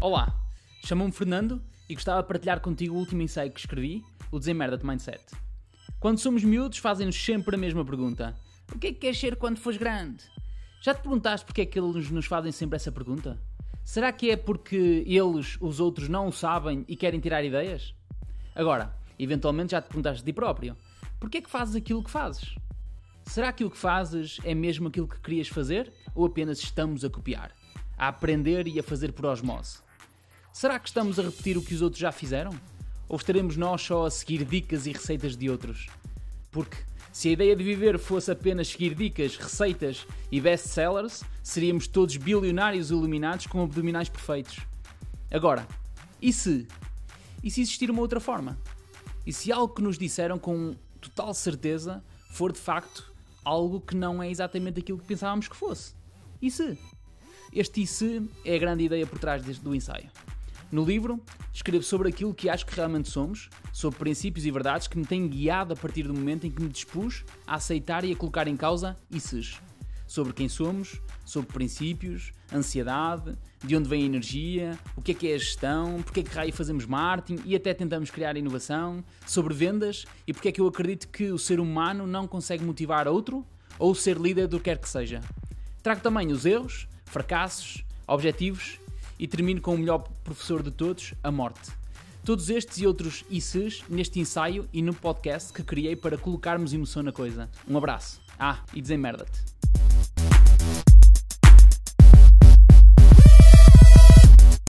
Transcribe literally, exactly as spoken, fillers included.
Olá, chamo-me Fernando e gostava de partilhar contigo o último ensaio que escrevi, o Desemmerda-te Mindset. Quando somos miúdos fazem-nos sempre a mesma pergunta: o que é que queres ser quando fores grande? Já te perguntaste porque é que eles nos fazem sempre essa pergunta? Será que é porque eles, os outros, não o sabem e querem tirar ideias? Agora, eventualmente já te perguntaste de ti próprio: porquê é que fazes aquilo que fazes? Será que aquilo que fazes é mesmo aquilo que querias fazer ou apenas estamos a copiar, a aprender e a fazer por osmose? Será que estamos a repetir o que os outros já fizeram? Ou estaremos nós só a seguir dicas e receitas de outros? Porque se a ideia de viver fosse apenas seguir dicas, receitas e best-sellers, seríamos todos bilionários iluminados com abdominais perfeitos. Agora, e se? E se existir uma outra forma? E se algo que nos disseram com total certeza for de facto algo que não é exatamente aquilo que pensávamos que fosse? E se? Este e se é a grande ideia por trás deste, do ensaio. No livro, escrevo sobre aquilo que acho que realmente somos, sobre princípios e verdades que me têm guiado a partir do momento em que me dispus a aceitar e a colocar em causa isses. Sobre quem somos, sobre princípios, ansiedade, de onde vem a energia, o que é que é a gestão, porque é que raio fazemos marketing e até tentamos criar inovação, sobre vendas e porque é que eu acredito que o ser humano não consegue motivar outro ou ser líder do que quer que seja. Trago também os erros, fracassos, objetivos e termino com o melhor professor de todos, a morte. Todos estes e outros isses neste ensaio e no podcast que criei para colocarmos emoção na coisa. Um abraço. Ah, e desemmerda-te.